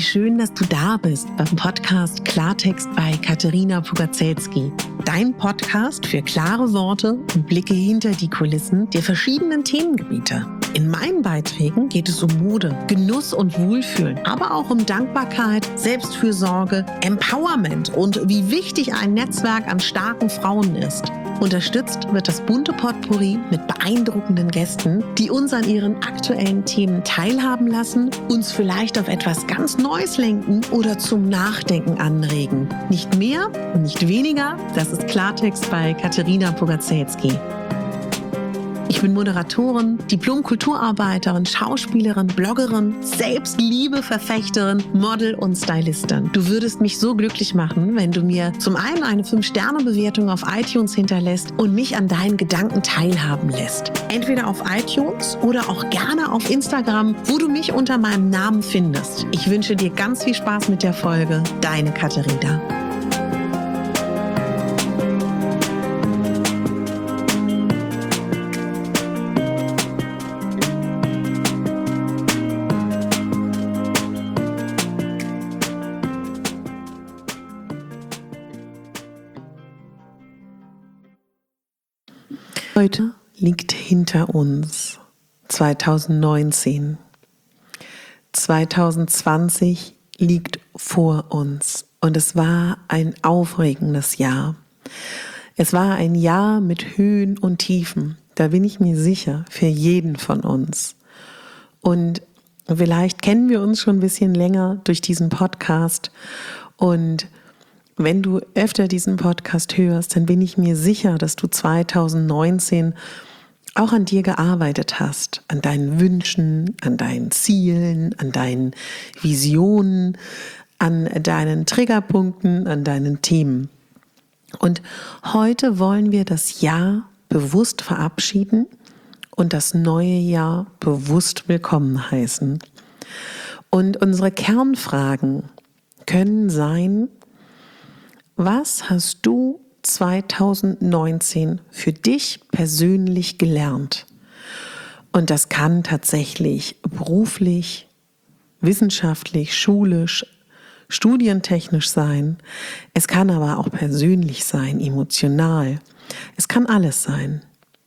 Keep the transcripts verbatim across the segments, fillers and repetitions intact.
Wie schön, dass du da bist beim Podcast Klartext bei Katerina Pugacelski. Dein Podcast für klare Worte und Blicke hinter die Kulissen der verschiedenen Themengebiete. In meinen Beiträgen geht es um Mode, Genuss und Wohlfühlen, aber auch um Dankbarkeit, Selbstfürsorge, Empowerment und wie wichtig ein Netzwerk an starken Frauen ist. Unterstützt wird das bunte Potpourri mit beeindruckenden Gästen, die uns an ihren aktuellen Themen teilhaben lassen, uns vielleicht auf etwas ganz Neues lenken oder zum Nachdenken anregen. Nicht mehr und nicht weniger, das ist Klartext bei Katerina Pugacelski. Ich bin Moderatorin, Diplom-Kulturarbeiterin, Schauspielerin, Bloggerin, Selbstliebe-Verfechterin, Model und Stylistin. Du würdest mich so glücklich machen, wenn du mir zum einen eine fünf Sterne Bewertung auf iTunes hinterlässt und mich an deinen Gedanken teilhaben lässt. Entweder auf iTunes oder auch gerne auf Instagram, wo du mich unter meinem Namen findest. Ich wünsche dir ganz viel Spaß mit der Folge. Deine Katerina. Heute liegt hinter uns zwanzig neunzehn. zwanzig zwanzig liegt vor uns und es war ein aufregendes Jahr. Es war ein Jahr mit Höhen und Tiefen, da bin ich mir sicher, für jeden von uns. Und vielleicht kennen wir uns schon ein bisschen länger durch diesen Podcast und wenn du öfter diesen Podcast hörst, dann bin ich mir sicher, dass du zwanzig neunzehn auch an dir gearbeitet hast, an deinen Wünschen, an deinen Zielen, an deinen Visionen, an deinen Triggerpunkten, an deinen Themen. Und heute wollen wir das Jahr bewusst verabschieden und das neue Jahr bewusst willkommen heißen. Und unsere Kernfragen können sein: Was hast du zwanzig neunzehn für dich persönlich gelernt? Und das kann tatsächlich beruflich, wissenschaftlich, schulisch, studientechnisch sein. Es kann aber auch persönlich sein, emotional. Es kann alles sein.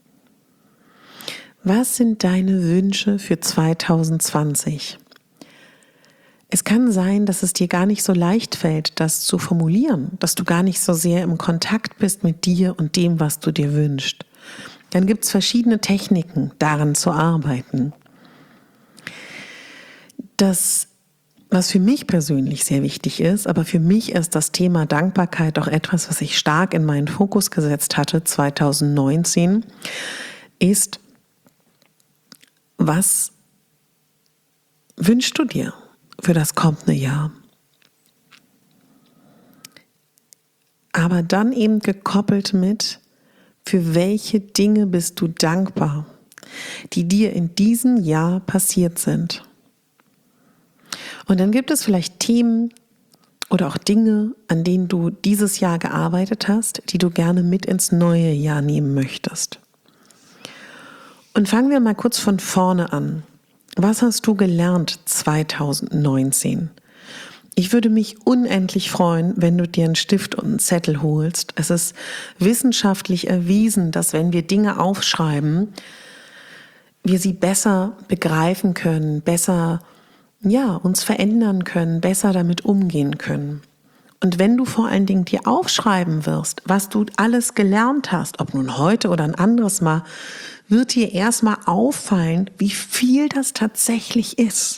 Was sind deine Wünsche für zwanzig zwanzig? Es kann sein, dass es dir gar nicht so leicht fällt, das zu formulieren, dass du gar nicht so sehr im Kontakt bist mit dir und dem, was du dir wünschst. Dann gibt es verschiedene Techniken, daran zu arbeiten. Das, was für mich persönlich sehr wichtig ist, aber für mich ist das Thema Dankbarkeit auch etwas, was ich stark in meinen Fokus gesetzt hatte zwanzig neunzehn, ist: Was wünschst du dir für das kommende Jahr? Aber dann eben gekoppelt mit: Für welche Dinge bist du dankbar, die dir in diesem Jahr passiert sind? Und dann gibt es vielleicht Themen oder auch Dinge, an denen du dieses Jahr gearbeitet hast, die du gerne mit ins neue Jahr nehmen möchtest. Und fangen wir mal kurz von vorne an. Was hast du gelernt zwanzig neunzehn? Ich würde mich unendlich freuen, wenn du dir einen Stift und einen Zettel holst. Es ist wissenschaftlich erwiesen, dass wenn wir Dinge aufschreiben, wir sie besser begreifen können, besser, ja, uns verändern können, besser damit umgehen können. Und wenn du vor allen Dingen dir aufschreiben wirst, was du alles gelernt hast, ob nun heute oder ein anderes Mal, wird dir erstmal auffallen, wie viel das tatsächlich ist.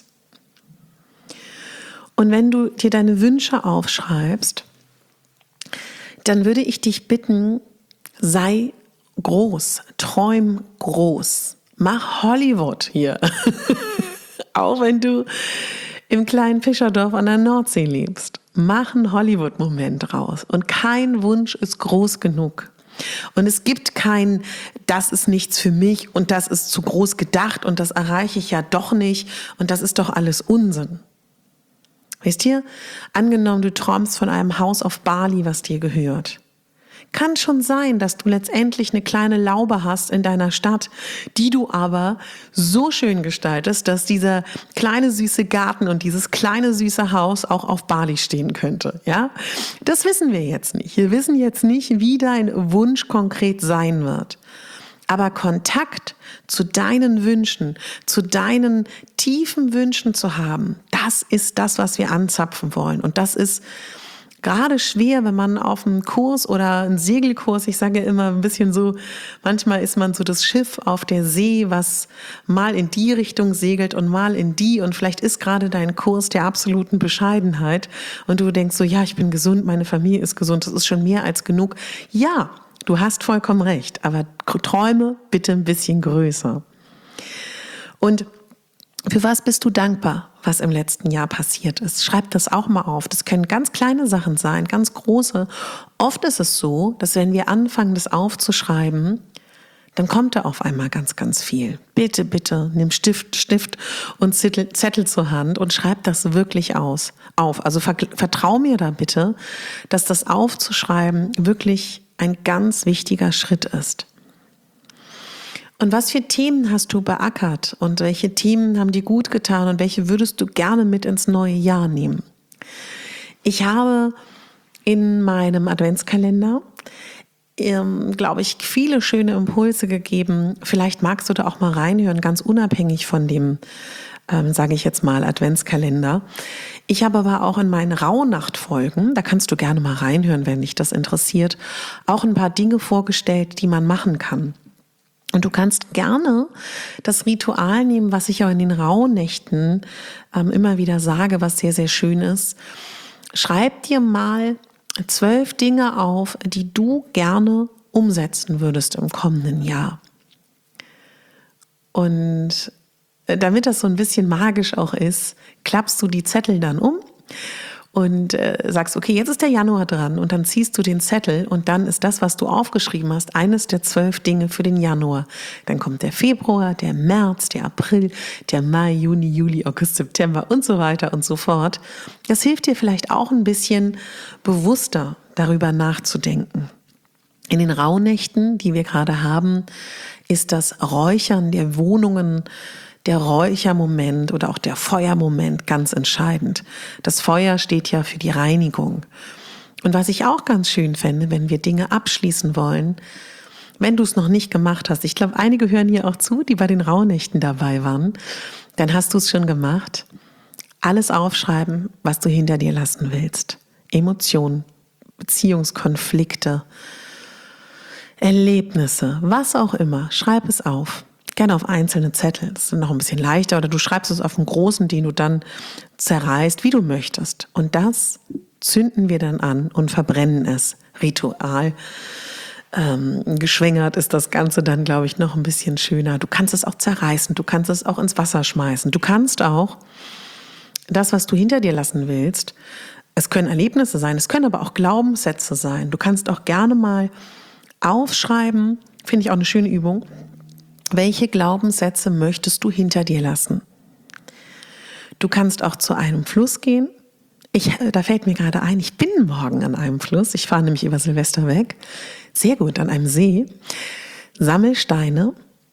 Und wenn du dir deine Wünsche aufschreibst, dann würde ich dich bitten, sei groß, träum groß, mach Hollywood hier. Auch wenn du im kleinen Fischerdorf an der Nordsee lebst. Mach einen Hollywood-Moment raus. Und kein Wunsch ist groß genug. Und es gibt kein, das ist nichts für mich und das ist zu groß gedacht und das erreiche ich ja doch nicht und das ist doch alles Unsinn. Wisst ihr, angenommen, du träumst von einem Haus auf Bali, was dir gehört. Kann schon sein, dass du letztendlich eine kleine Laube hast in deiner Stadt, die du aber so schön gestaltest, dass dieser kleine süße Garten und dieses kleine süße Haus auch auf Bali stehen könnte. Ja, das wissen wir jetzt nicht. Wir wissen jetzt nicht, wie dein Wunsch konkret sein wird. Aber Kontakt zu deinen Wünschen, zu deinen tiefen Wünschen zu haben, das ist das, was wir anzapfen wollen. Und das ist gerade schwer, wenn man auf einem Kurs oder einen Segelkurs, ich sage immer ein bisschen so, manchmal ist man so das Schiff auf der See, was mal in die Richtung segelt und mal in die, und vielleicht ist gerade dein Kurs der absoluten Bescheidenheit und du denkst so, ja, ich bin gesund, meine Familie ist gesund, das ist schon mehr als genug. Ja, du hast vollkommen recht, aber träume bitte ein bisschen größer. Und für was bist du dankbar, was im letzten Jahr passiert ist? Schreib das auch mal auf. Das können ganz kleine Sachen sein, ganz große. Oft ist es so, dass wenn wir anfangen, das aufzuschreiben, dann kommt da auf einmal ganz, ganz viel. Bitte, bitte, nimm Stift, Stift und Zettel, Zettel zur Hand und schreib das wirklich aus, auf. Also vertrau mir da bitte, dass das aufzuschreiben wirklich ein ganz wichtiger Schritt ist. Und was für Themen hast du beackert und welche Themen haben dir gut getan und welche würdest du gerne mit ins neue Jahr nehmen? Ich habe in meinem Adventskalender, ähm, glaube ich, viele schöne Impulse gegeben. Vielleicht magst du da auch mal reinhören, ganz unabhängig von dem, ähm, sage ich jetzt mal, Adventskalender. Ich habe aber auch in meinen Rauhnachtfolgen, da kannst du gerne mal reinhören, wenn dich das interessiert, auch ein paar Dinge vorgestellt, die man machen kann. Und du kannst gerne das Ritual nehmen, was ich auch in den Rauhnächten ähm, immer wieder sage, was sehr, sehr schön ist. Schreib dir mal zwölf Dinge auf, die du gerne umsetzen würdest im kommenden Jahr. Und damit das so ein bisschen magisch auch ist, klappst du die Zettel dann um und äh, sagst, okay, jetzt ist der Januar dran, und dann ziehst du den Zettel und dann ist das, was du aufgeschrieben hast, eines der zwölf Dinge für den Januar. Dann kommt der Februar, der März, der April, der Mai, Juni, Juli, August, September und so weiter und so fort. Das hilft dir vielleicht auch ein bisschen bewusster darüber nachzudenken. In den Rauhnächten, die wir gerade haben, ist das Räuchern der Wohnungen, der Räuchermoment oder auch der Feuermoment ganz entscheidend. Das Feuer steht ja für die Reinigung. Und was ich auch ganz schön fände, wenn wir Dinge abschließen wollen, wenn du es noch nicht gemacht hast, ich glaube, einige hören hier auch zu, die bei den Rauhnächten dabei waren, dann hast du es schon gemacht. Alles aufschreiben, was du hinter dir lassen willst. Emotionen, Beziehungskonflikte, Erlebnisse, was auch immer. Schreib es auf. Gerne auf einzelne Zettel, das ist noch ein bisschen leichter, oder du schreibst es auf einen großen, den du dann zerreißt, wie du möchtest. Und das zünden wir dann an und verbrennen es. Ritual ähm, geschwängert ist das Ganze dann, glaube ich, noch ein bisschen schöner. Du kannst es auch zerreißen, du kannst es auch ins Wasser schmeißen. Du kannst auch das, was du hinter dir lassen willst, es können Erlebnisse sein, es können aber auch Glaubenssätze sein. Du kannst auch gerne mal aufschreiben, finde ich auch eine schöne Übung, welche Glaubenssätze möchtest du hinter dir lassen? Du kannst auch zu einem Fluss gehen. Ich, da fällt mir gerade ein, ich bin morgen an einem Fluss. Ich fahre nämlich über Silvester weg. Sehr gut, an einem See. Sammel Steine.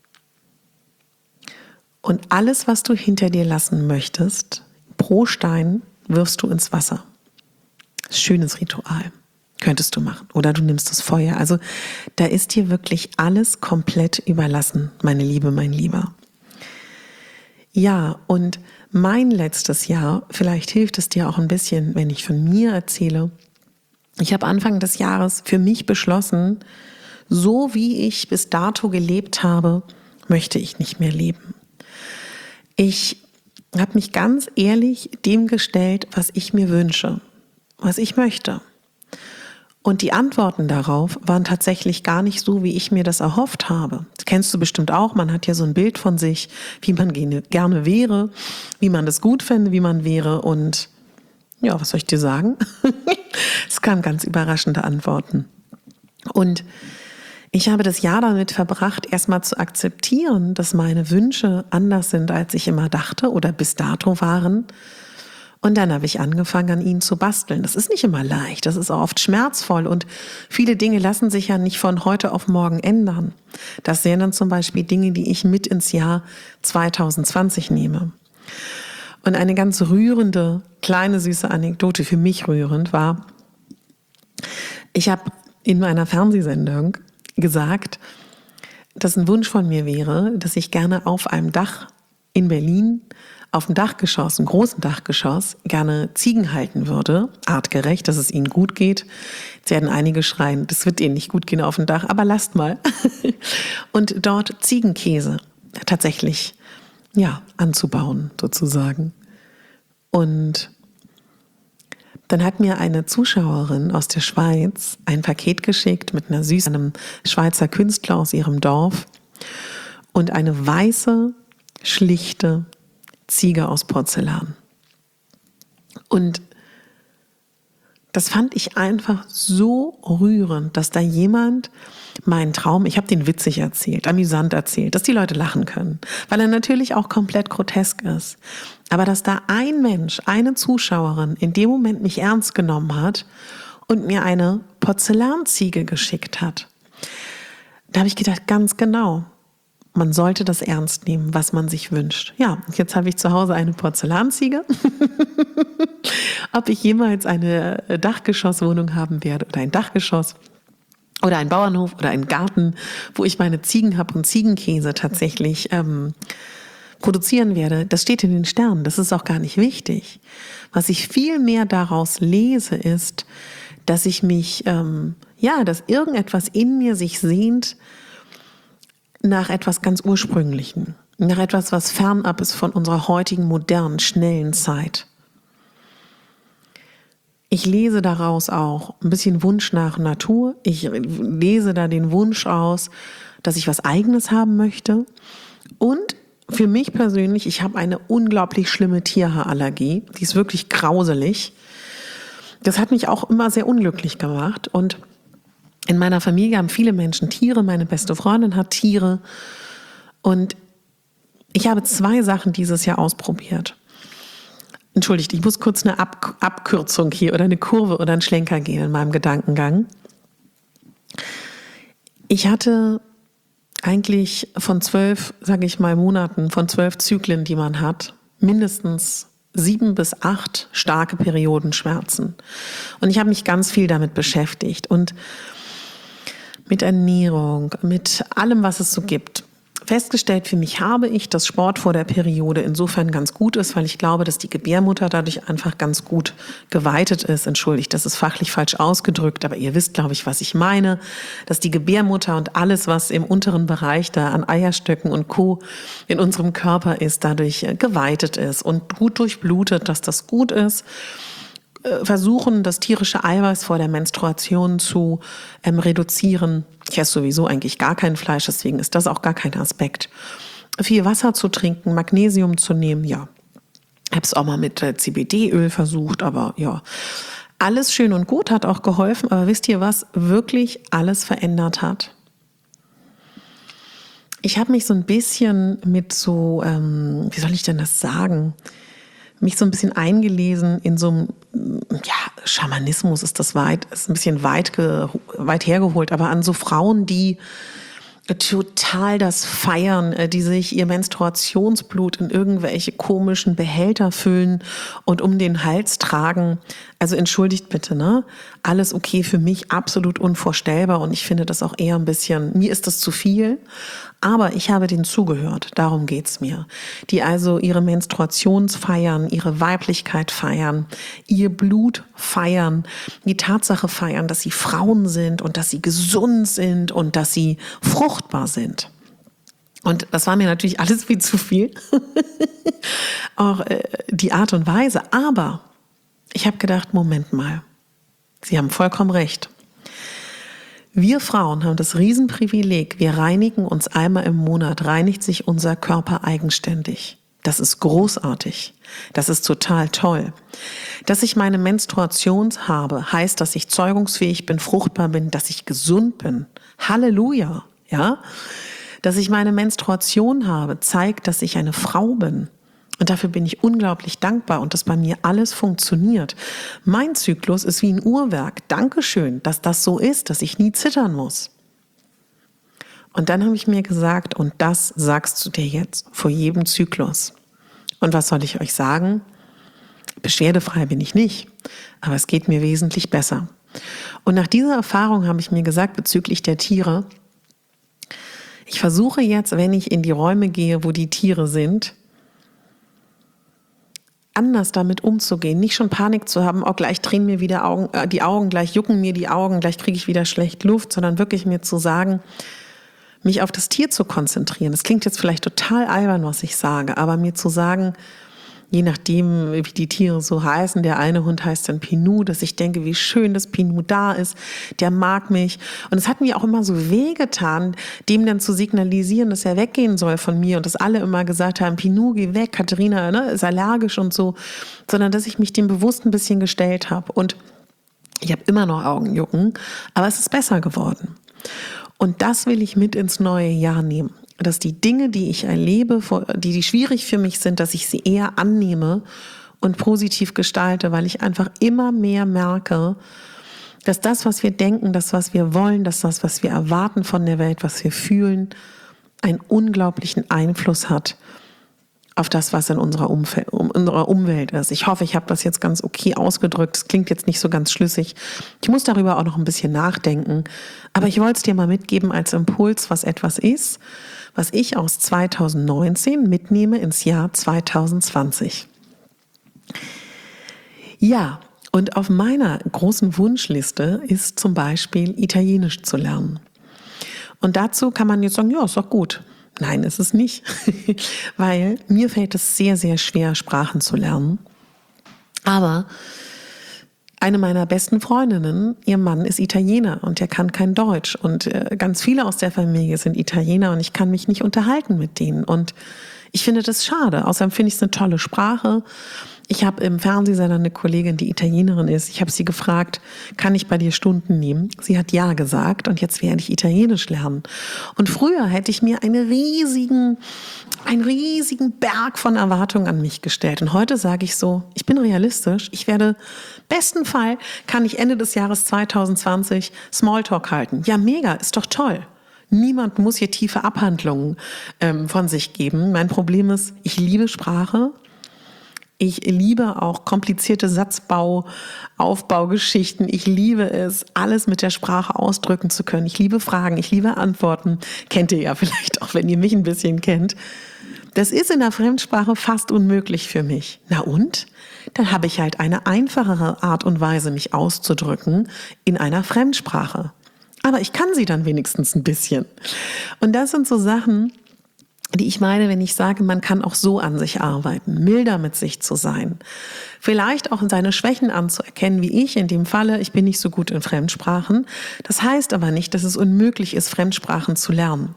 Und alles, was du hinter dir lassen möchtest, pro Stein wirfst du ins Wasser. Schönes Ritual. Könntest du machen. Oder du nimmst das Feuer. Also da ist dir wirklich alles komplett überlassen, meine Liebe, mein Lieber. Ja, und mein letztes Jahr, vielleicht hilft es dir auch ein bisschen, wenn ich von mir erzähle. Ich habe Anfang des Jahres für mich beschlossen, so wie ich bis dato gelebt habe, möchte ich nicht mehr leben. Ich habe mich ganz ehrlich dem gestellt, was ich mir wünsche, was ich möchte. Und die Antworten darauf waren tatsächlich gar nicht so, wie ich mir das erhofft habe. Das kennst du bestimmt auch. Man hat ja so ein Bild von sich, wie man gerne wäre, wie man das gut fände, wie man wäre. Und ja, was soll ich dir sagen? Es kamen ganz überraschende Antworten. Und ich habe das Jahr damit verbracht, erstmal zu akzeptieren, dass meine Wünsche anders sind, als ich immer dachte oder bis dato waren. Und dann habe ich angefangen, an ihnen zu basteln. Das ist nicht immer leicht, das ist auch oft schmerzvoll und viele Dinge lassen sich ja nicht von heute auf morgen ändern. Das wären dann zum Beispiel Dinge, die ich mit ins Jahr zwanzig zwanzig nehme. Und eine ganz rührende, kleine, süße Anekdote, für mich rührend, war, ich habe in meiner Fernsehsendung gesagt, dass ein Wunsch von mir wäre, dass ich gerne auf einem Dach in Berlin, auf dem Dachgeschoss, einem großen Dachgeschoss, gerne Ziegen halten würde, artgerecht, dass es ihnen gut geht. Jetzt werden einige schreien, das wird ihnen nicht gut gehen auf dem Dach, aber lasst mal. Und dort Ziegenkäse tatsächlich, ja, anzubauen, sozusagen. Und dann hat mir eine Zuschauerin aus der Schweiz ein Paket geschickt mit einer süßen, einem Schweizer Künstler aus ihrem Dorf und eine weiße, schlichte Ziege aus Porzellan. Und das fand ich einfach so rührend, dass da jemand meinen Traum, ich habe den witzig erzählt, amüsant erzählt, dass die Leute lachen können, weil er natürlich auch komplett grotesk ist. Aber dass da ein Mensch, eine Zuschauerin in dem Moment mich ernst genommen hat und mir eine Porzellanziege geschickt hat, da habe ich gedacht, ganz genau, man sollte das ernst nehmen, was man sich wünscht. Ja, jetzt habe ich zu Hause eine Porzellanziege. Ob ich jemals eine Dachgeschosswohnung haben werde oder ein Dachgeschoss oder einen Bauernhof oder einen Garten, wo ich meine Ziegen habe und Ziegenkäse tatsächlich ähm, produzieren werde, das steht in den Sternen. Das ist auch gar nicht wichtig. Was ich viel mehr daraus lese, ist, dass ich mich, ähm, ja, dass irgendetwas in mir sich sehnt nach etwas ganz Ursprünglichen, nach etwas, was fernab ist von unserer heutigen modernen, schnellen Zeit. Ich lese daraus auch ein bisschen Wunsch nach Natur. Ich lese da den Wunsch aus, dass ich was Eigenes haben möchte. Und für mich persönlich, ich habe eine unglaublich schlimme Tierhaarallergie. Die ist wirklich grauselig. Das hat mich auch immer sehr unglücklich gemacht. Und in meiner Familie haben viele Menschen Tiere. Meine beste Freundin hat Tiere. Und ich habe zwei Sachen dieses Jahr ausprobiert. Entschuldigt, ich muss kurz eine Ab- Abkürzung hier oder eine Kurve oder einen Schlenker gehen in meinem Gedankengang. Ich hatte eigentlich von zwölf, sage ich mal, Monaten, von zwölf Zyklen, die man hat, mindestens sieben bis acht starke Periodenschmerzen. Und ich habe mich ganz viel damit beschäftigt und mit Ernährung, mit allem, was es so gibt. Festgestellt für mich habe ich, dass Sport vor der Periode insofern ganz gut ist, weil ich glaube, dass die Gebärmutter dadurch einfach ganz gut geweitet ist. Entschuldigt, das ist fachlich falsch ausgedrückt, aber ihr wisst, glaube ich, was ich meine, dass die Gebärmutter und alles, was im unteren Bereich da an Eierstöcken und Co. in unserem Körper ist, dadurch geweitet ist und gut durchblutet, dass das gut ist. Versuchen, das tierische Eiweiß vor der Menstruation zu ähm, reduzieren. Ich esse sowieso eigentlich gar kein Fleisch, deswegen ist das auch gar kein Aspekt. Viel Wasser zu trinken, Magnesium zu nehmen, ja. Ich habe es auch mal mit äh, C B D-Öl versucht, aber ja. Alles schön und gut, hat auch geholfen, aber wisst ihr, was wirklich alles verändert hat? Ich habe mich so ein bisschen mit so, ähm, wie soll ich denn das sagen, mich so ein bisschen eingelesen in so einem, ja, Schamanismus ist das weit, ist ein bisschen weit, ge, weit hergeholt, aber an so Frauen, die total das feiern, die sich ihr Menstruationsblut in irgendwelche komischen Behälter füllen und um den Hals tragen. Also entschuldigt bitte, ne? Alles okay für mich, absolut unvorstellbar und ich finde das auch eher ein bisschen, mir ist das zu viel. Aber ich habe denen zugehört, darum geht's mir. Die also ihre Menstruations feiern, ihre Weiblichkeit feiern, ihr Blut feiern, die Tatsache feiern, dass sie Frauen sind und dass sie gesund sind und dass sie fruchtbar sind. Und das war mir natürlich alles viel zu viel, auch äh, die Art und Weise. Aber ich habe gedacht, Moment mal, Sie haben vollkommen recht. Wir Frauen haben das Riesenprivileg, wir reinigen uns einmal im Monat, reinigt sich unser Körper eigenständig. Das ist großartig. Das ist total toll. Dass ich meine Menstruation habe, heißt, dass ich zeugungsfähig bin, fruchtbar bin, dass ich gesund bin. Halleluja, ja? Dass ich meine Menstruation habe, zeigt, dass ich eine Frau bin. Und dafür bin ich unglaublich dankbar und dass bei mir alles funktioniert. Mein Zyklus ist wie ein Uhrwerk. Dankeschön, dass das so ist, dass ich nie zittern muss. Und dann habe ich mir gesagt, und das sagst du dir jetzt vor jedem Zyklus. Und was soll ich euch sagen? Beschwerdefrei bin ich nicht, aber es geht mir wesentlich besser. Und nach dieser Erfahrung habe ich mir gesagt, bezüglich der Tiere, ich versuche jetzt, wenn ich in die Räume gehe, wo die Tiere sind, anders damit umzugehen, nicht schon Panik zu haben, oh, gleich drehen mir wieder Augen, äh, die Augen, gleich jucken mir die Augen, gleich kriege ich wieder schlecht Luft, sondern wirklich mir zu sagen, mich auf das Tier zu konzentrieren. Das klingt jetzt vielleicht total albern, was ich sage, aber mir zu sagen, je nachdem, wie die Tiere so heißen, der eine Hund heißt dann Pinu, dass ich denke, wie schön, dass Pinu da ist, der mag mich. Und es hat mir auch immer so wehgetan, dem dann zu signalisieren, dass er weggehen soll von mir und dass alle immer gesagt haben, Pinu, geh weg, Katharina, ne, ist allergisch und so, sondern dass ich mich dem bewusst ein bisschen gestellt habe. Und ich habe immer noch Augenjucken, aber es ist besser geworden. Und das will ich mit ins neue Jahr nehmen. Dass die Dinge, die ich erlebe, die, die schwierig für mich sind, dass ich sie eher annehme und positiv gestalte, weil ich einfach immer mehr merke, dass das, was wir denken, das, was wir wollen, dass das, was wir erwarten von der Welt, was wir fühlen, einen unglaublichen Einfluss hat auf das, was in unserer, Umfeld, um, unserer Umwelt ist. Ich hoffe, ich habe das jetzt ganz okay ausgedrückt. Es klingt jetzt nicht so ganz schlüssig. Ich muss darüber auch noch ein bisschen nachdenken. Aber ich wollte es dir mal mitgeben als Impuls, was etwas ist, was ich aus zweitausendneunzehn mitnehme ins Jahr zweitausendzwanzig. Ja, und auf meiner großen Wunschliste ist zum Beispiel Italienisch zu lernen. Und dazu kann man jetzt sagen, ja, ist doch gut. Nein, ist es nicht, weil mir fällt es sehr, sehr schwer, Sprachen zu lernen. Aber eine meiner besten Freundinnen, ihr Mann ist Italiener und der kann kein Deutsch. Und ganz viele aus der Familie sind Italiener und ich kann mich nicht unterhalten mit denen. Und ich finde das schade. Außerdem finde ich es eine tolle Sprache. Ich habe im Fernsehsender eine Kollegin, die Italienerin ist. Ich habe sie gefragt, kann ich bei dir Stunden nehmen? Sie hat ja gesagt und jetzt werde ich Italienisch lernen. Und früher hätte ich mir einen riesigen, einen riesigen Berg von Erwartungen an mich gestellt. Und heute sage ich so, ich bin realistisch. Ich werde, besten Fall kann ich Ende des Jahres zweitausendzwanzig Smalltalk halten. Ja, mega, ist doch toll. Niemand muss hier tiefe Abhandlungen ähm, von sich geben. Mein Problem ist, ich liebe Sprache. Ich liebe auch komplizierte Satzbau, Aufbaugeschichten. Ich liebe es, alles mit der Sprache ausdrücken zu können. Ich liebe Fragen, ich liebe Antworten. Kennt ihr ja vielleicht auch, wenn ihr mich ein bisschen kennt. Das ist in der Fremdsprache fast unmöglich für mich. Na und? Dann habe ich halt eine einfachere Art und Weise, mich auszudrücken in einer Fremdsprache. Aber ich kann sie dann wenigstens ein bisschen. Und das sind so Sachen, die ich meine, wenn ich sage, man kann auch so an sich arbeiten, milder mit sich zu sein. Vielleicht auch seine Schwächen anzuerkennen, wie ich in dem Falle. Ich bin nicht so gut in Fremdsprachen. Das heißt aber nicht, dass es unmöglich ist, Fremdsprachen zu lernen.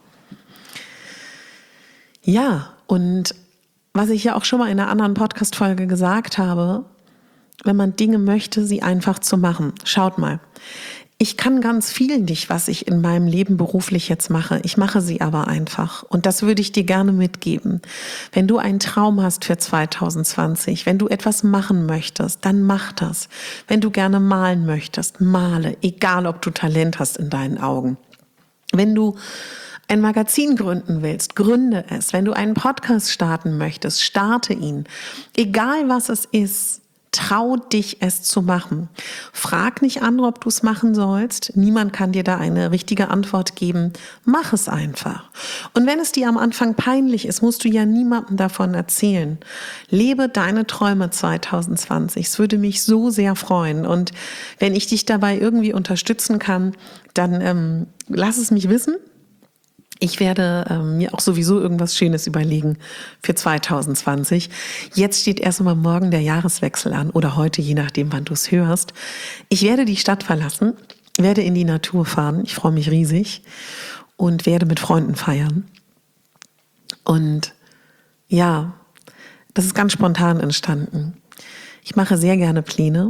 Ja, und was ich ja auch schon mal in einer anderen Podcast-Folge gesagt habe, wenn man Dinge möchte, sie einfach zu machen. Schaut mal. Ich kann ganz viel nicht, was ich in meinem Leben beruflich jetzt mache. Ich mache sie aber einfach. Und das würde ich dir gerne mitgeben. Wenn du einen Traum hast für zweitausendzwanzig, wenn du etwas machen möchtest, dann mach das. Wenn du gerne malen möchtest, male. Egal, ob du Talent hast in deinen Augen. Wenn du ein Magazin gründen willst, gründe es. Wenn du einen Podcast starten möchtest, starte ihn. Egal, was es ist. Trau dich, es zu machen. Frag nicht andere, ob du es machen sollst. Niemand kann dir da eine richtige Antwort geben. Mach es einfach. Und wenn es dir am Anfang peinlich ist, musst du ja niemandem davon erzählen. Lebe deine Träume zweitausendzwanzig. Es würde mich so sehr freuen. Und wenn ich dich dabei irgendwie unterstützen kann, dann ähm, lass es mich wissen. Ich werde ähm, mir auch sowieso irgendwas Schönes überlegen für zweitausendzwanzig. Jetzt steht erst einmal morgen der Jahreswechsel an oder heute, je nachdem, wann du es hörst. Ich werde die Stadt verlassen, werde in die Natur fahren. Ich freue mich riesig und werde mit Freunden feiern. Und ja, das ist ganz spontan entstanden. Ich mache sehr gerne Pläne.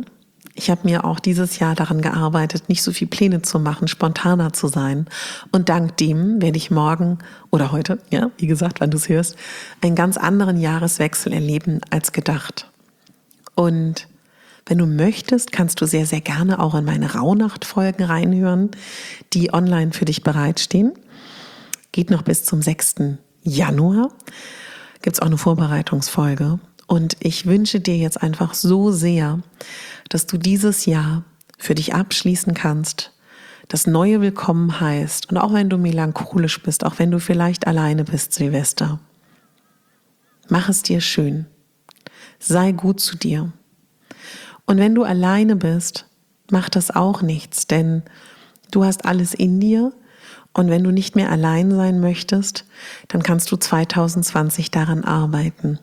Ich habe mir auch dieses Jahr daran gearbeitet, nicht so viel Pläne zu machen, spontaner zu sein. Und dank dem werde ich morgen oder heute, ja, wie gesagt, wann du es hörst, einen ganz anderen Jahreswechsel erleben als gedacht. Und wenn du möchtest, kannst du sehr, sehr gerne auch in meine Rauhnacht-Folgen reinhören, die online für dich bereitstehen. Geht noch bis zum sechsten Januar. Gibt es auch eine Vorbereitungsfolge. Und ich wünsche dir jetzt einfach so sehr, dass du dieses Jahr für dich abschließen kannst, das Neue willkommen heißt. Und auch wenn du melancholisch bist, auch wenn du vielleicht alleine bist, Silvester, mach es dir schön. Sei gut zu dir. Und wenn du alleine bist, macht das auch nichts, denn du hast alles in dir. Und wenn du nicht mehr allein sein möchtest, dann kannst du zwanzig zwanzig daran arbeiten.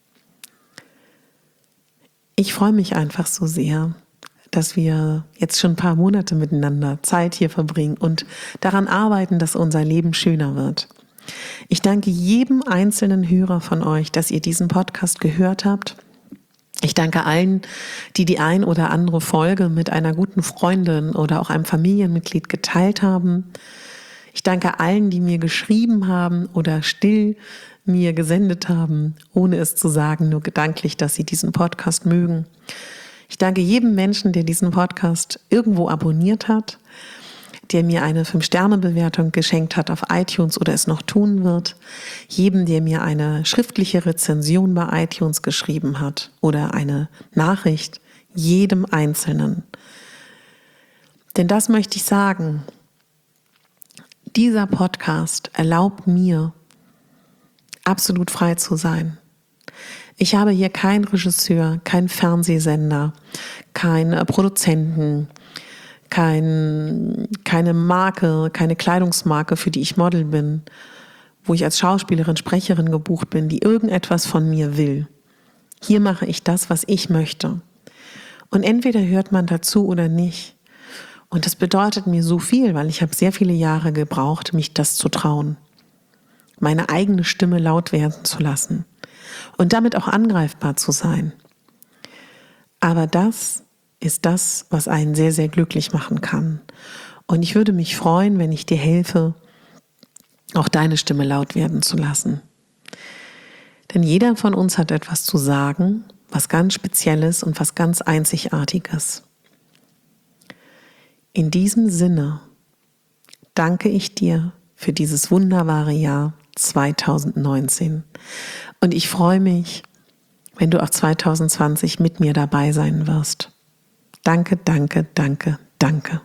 Ich freue mich einfach so sehr, dass wir jetzt schon ein paar Monate miteinander Zeit hier verbringen und daran arbeiten, dass unser Leben schöner wird. Ich danke jedem einzelnen Hörer von euch, dass ihr diesen Podcast gehört habt. Ich danke allen, die die ein oder andere Folge mit einer guten Freundin oder auch einem Familienmitglied geteilt haben. Ich danke allen, die mir geschrieben haben oder still mir gesendet haben, ohne es zu sagen, nur gedanklich, dass sie diesen Podcast mögen. Ich danke jedem Menschen, der diesen Podcast irgendwo abonniert hat, der mir eine fünf Sterne Bewertung geschenkt hat auf iTunes oder es noch tun wird. Jedem, der mir eine schriftliche Rezension bei iTunes geschrieben hat oder eine Nachricht. Jedem Einzelnen. Denn das möchte ich sagen. Dieser Podcast erlaubt mir, absolut frei zu sein. Ich habe hier keinen Regisseur, keinen Fernsehsender, keinen Produzenten, kein, keine Marke, keine Kleidungsmarke, für die ich Model bin, wo ich als Schauspielerin, Sprecherin gebucht bin, die irgendetwas von mir will. Hier mache ich das, was ich möchte. Und entweder hört man dazu oder nicht. Und das bedeutet mir so viel, weil ich habe sehr viele Jahre gebraucht, mich das zu trauen. Meine eigene Stimme laut werden zu lassen und damit auch angreifbar zu sein. Aber das ist das, was einen sehr, sehr glücklich machen kann. Und ich würde mich freuen, wenn ich dir helfe, auch deine Stimme laut werden zu lassen. Denn jeder von uns hat etwas zu sagen, was ganz Spezielles und was ganz Einzigartiges. In diesem Sinne danke ich dir für dieses wunderbare Jahr zwanzig neunzehn. Und ich freue mich, wenn du auch zwanzig zwanzig mit mir dabei sein wirst. Danke, danke, danke, danke.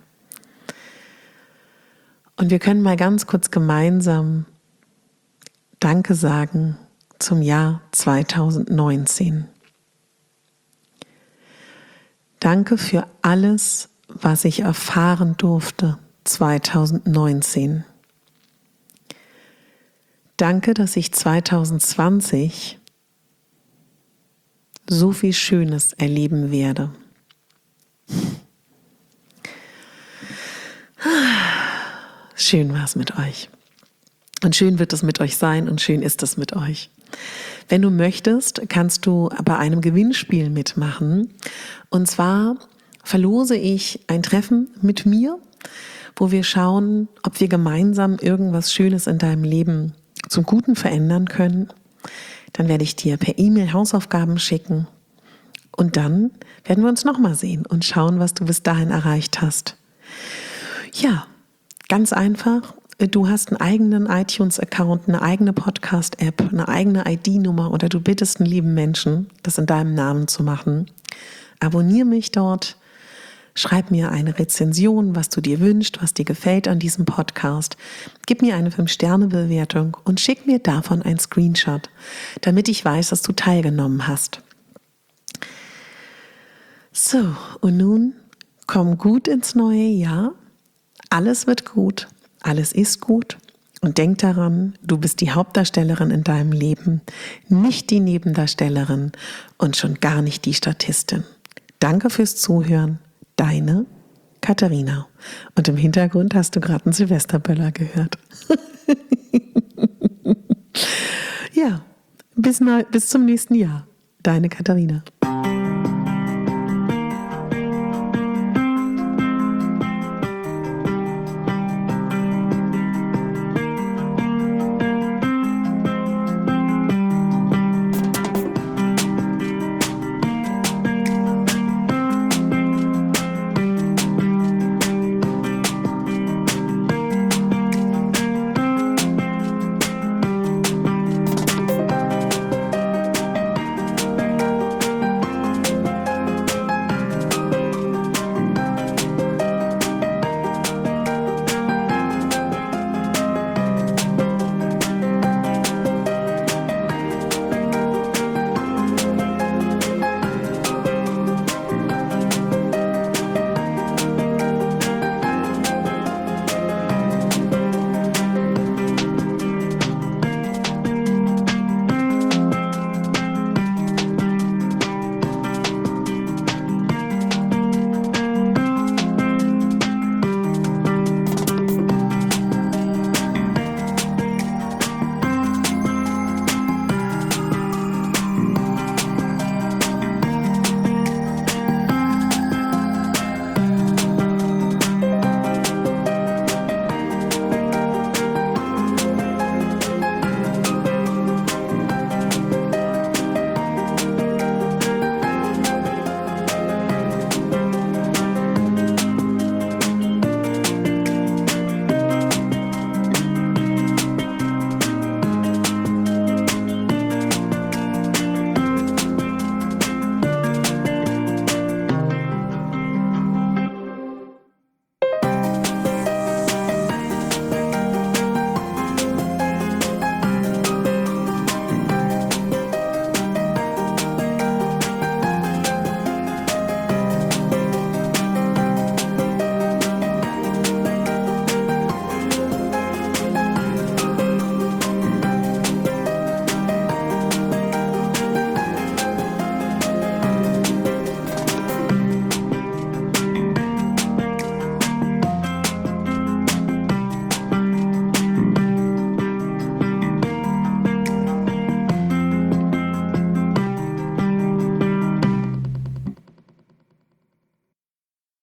Und wir können mal ganz kurz gemeinsam Danke sagen zum Jahr zwanzig neunzehn. Danke für alles, was ich erfahren durfte zwanzig neunzehn. Danke, dass ich zwanzig zwanzig so viel Schönes erleben werde. Schön war es mit euch. Und schön wird es mit euch sein und schön ist es mit euch. Wenn du möchtest, kannst du bei einem Gewinnspiel mitmachen. Und zwar verlose ich ein Treffen mit mir, wo wir schauen, ob wir gemeinsam irgendwas Schönes in deinem Leben zum Guten verändern können. Dann werde ich dir per E-Mail Hausaufgaben schicken. Und dann werden wir uns nochmal sehen und schauen, was du bis dahin erreicht hast. Ja, ganz einfach. Du hast einen eigenen iTunes-Account, eine eigene Podcast-App, eine eigene I D-Nummer oder du bittest einen lieben Menschen, das in deinem Namen zu machen. Abonniere mich dort, schreib mir eine Rezension, was du dir wünschst, was dir gefällt an diesem Podcast. Gib mir eine fünf Sterne Bewertung und schick mir davon einen Screenshot, damit ich weiß, dass du teilgenommen hast. So, und nun komm gut ins neue Jahr. Alles wird gut. Alles ist gut und denk daran, du bist die Hauptdarstellerin in deinem Leben, nicht die Nebendarstellerin und schon gar nicht die Statistin. Danke fürs Zuhören, deine Katharina. Und im Hintergrund hast du gerade einen Silvesterböller gehört. Ja, bis, bis zum nächsten Jahr, deine Katharina.